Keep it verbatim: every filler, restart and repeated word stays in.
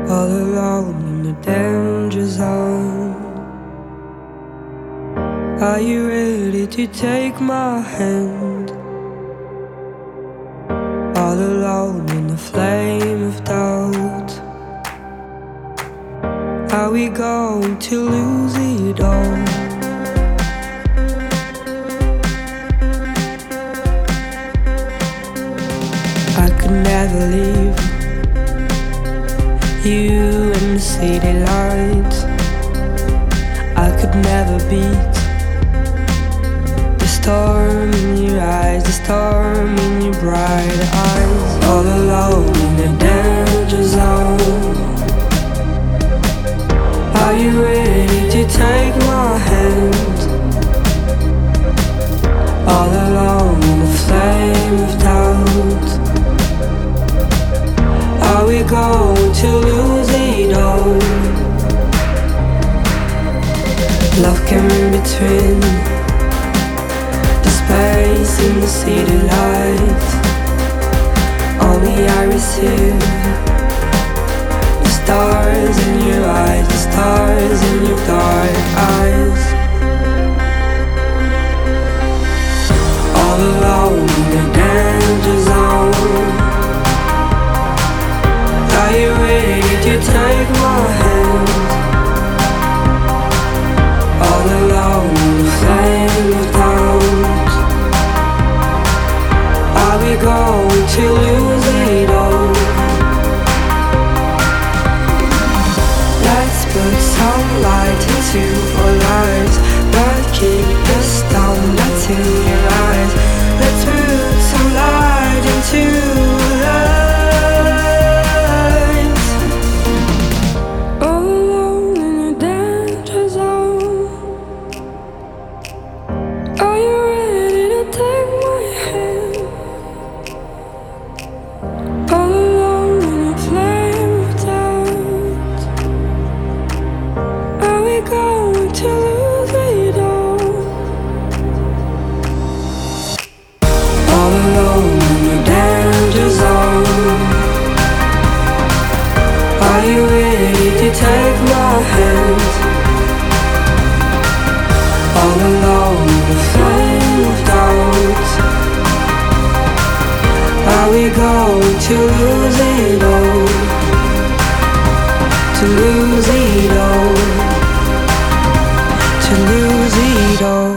all alone in the danger zone. Are you ready to take my hand? All alone in the flame of doubt. Are we going to lose it all? I could never leave you in the city lights. I could never beat the storm in your eyes, the storm in your bright eyes. All alone in the danger zone. Are you ready to take my hand? All alone in the flame of doubt. Are we going to lose it all? Love came in between the space in the city lights. Only I receive the stars in your eyes, the stars in your dark eyes. All alone in the danger zone. Are you ready to take my hand? All alone in the flame of doubt. Are we going to lose it all? Let's put some light into our lives, but keep the stone that's in your eyes. Let's put some light into life. Take my hand. All alone in the flame of doubt. Are we going to lose it all? To lose it all. To lose it all.